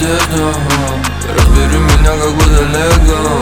тесно. Разбери меня как будто лего.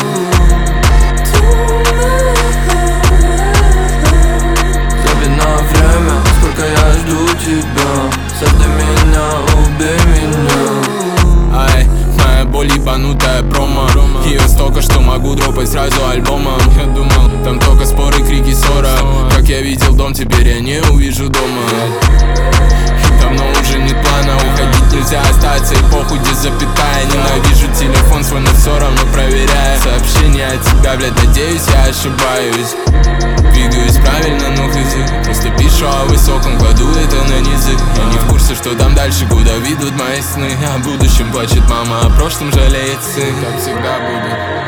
Запятнай время, сколько я жду тебя. Сожди меня, убей меня. Ай, моя боль ебанутая промо. Ее столько, что могу дропать сразу альбомом. Я думал, там только споры, крики, ссора. Как я видел дом, теперь я не увижу дома. Давно уже нет плана, уходить нельзя, остаться и похуй, где запятая. Ненавижу телефон свой, но все равно проверяю сообщения от тебя, блядь, надеюсь, я ошибаюсь. Двигаюсь правильно, но хз. Просто пишу о высоком, кладу это на низы. Я не в курсе, что там дальше, куда ведут мои сны. О будущем плачет мама, о прошлом жалеет сын. Как всегда буду